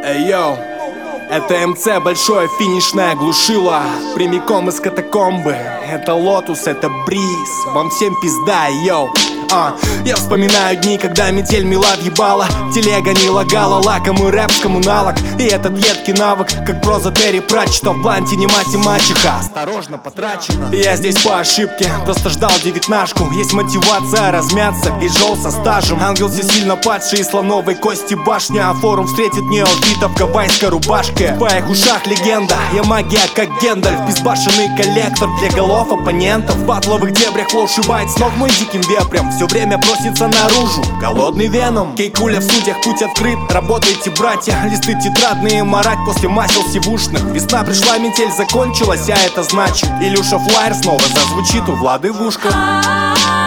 Эй, йоу, это МЦ, большое финишное глушило. Прямиком из катакомбы. Это Лотус, это Бриз. Вам всем пизда, йоу. Я вспоминаю дни, когда метель мела въебала, телега не лагала, лакомый рэп с коммуналок. И этот едкий навык, как проза Терри Пратчета. В бланте не мать и мачеха, осторожно потрачено. Я здесь по ошибке, просто ждал девятнашку. Есть мотивация размяться, бежал со стажем. Ангел всесильно падший из слоновой кости башня. А форум встретит неофитов в гавайской рубашке. В твоих ушах легенда, я магия как Гендальф. Безбашенный коллектор для голов оппонентов. В батловых дебрях флоу шибает с ног мой диким вепрем. Все время просится наружу, голодный веном. Кейкуля в судьях, путь открыт. Работайте, братья, листы тетрадные марать после масел сивушных. Весна пришла, метель закончилась, а это значит Илюша Флайер снова зазвучит у Влады в ушках.